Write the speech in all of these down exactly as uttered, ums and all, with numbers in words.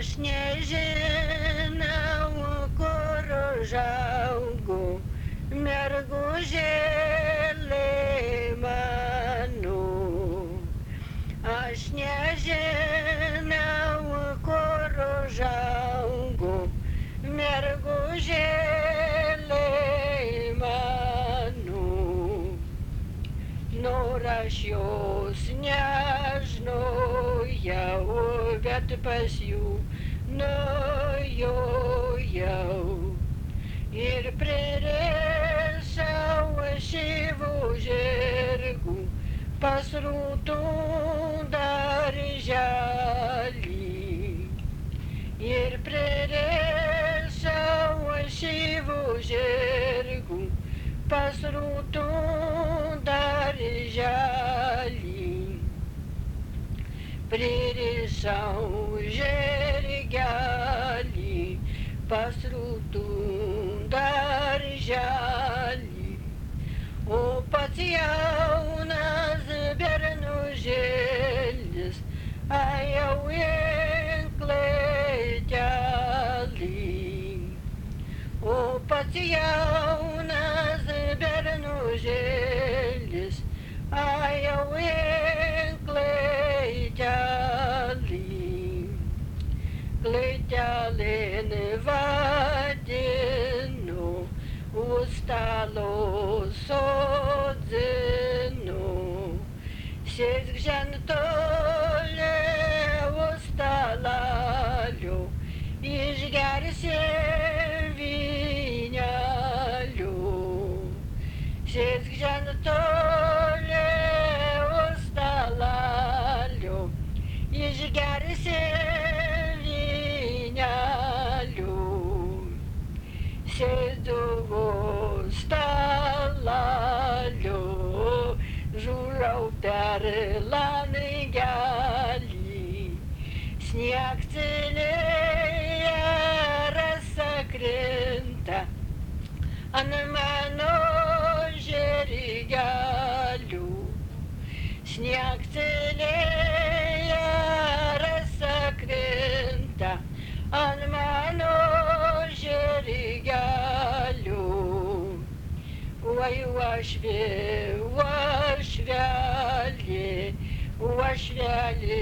Aš nežinau, kur užaugo mergužėlė mano. Aš nežinau, kur užaugo mergužėlė mano. Nor aš jos nežinojau, bet pas jų nuėjau ir pririšau šyvų žirgų pas rūtų darželį. Ir pririšau šyvų žirgų pas rūtų darželį. Pririšau žirgelį pas rūtų darželį, o pats jaunas bernužėlis ėjau inkletelį. O pats jaunas bernužėlis ėjau inkletelį. Kletelin vadinu, už stalo sodzinu. Sėsk žentolė už stalelio, išgersi vynelio. Sėsk žentolė už stalelio, išgersi vynelio. Sėdu už stalelio, žiūrau per langelį. Snieg cilėja, rasa krinta ant mano žirgelių. Snieg cilėja, rasa krinta ant mano žirgelių. Oi, uošvė, uošvelė, uošvelė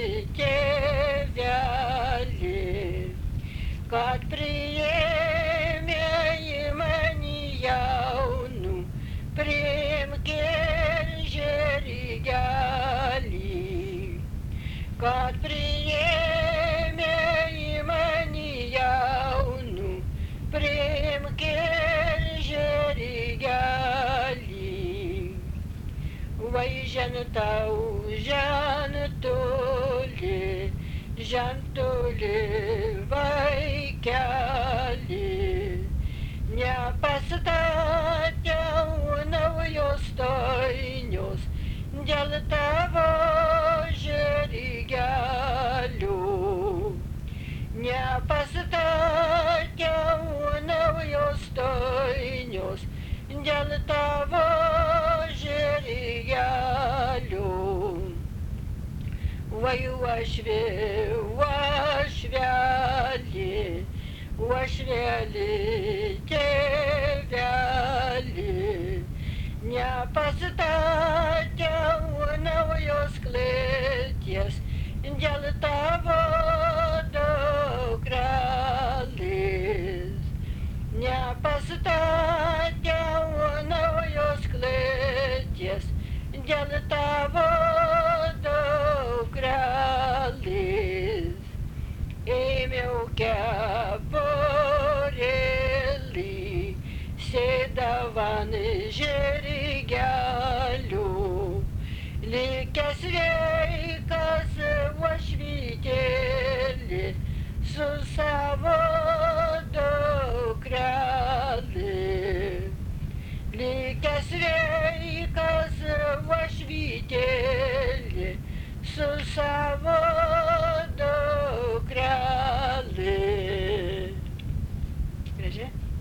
tėvelė, kad priėmė į mane jaunų, priimk ir žirgelį. Kad priėmė į mane jaunų, priimk ir žirgelį. Vai žentau, žentulį, žentulį vaikelį, nepastatėu naujos stojinios dėl tavo žirgelių. Nepastatėu naujos stojinios dėl tavo žirgelių. Vai uošvė, uošvelė, uošvelė tėvelė, nepastatėu naujos klėties dėl tavo dukrelės. Nepastatėu naujos klėties dėl tavo dukrelės. Ėmiau kepurėlį, sėdau ant žirgelių. Likęs sveikas uošvitėli su savo dukrelė. Likęs sveikas uošvitėli su savo dukrelė. Gražiai?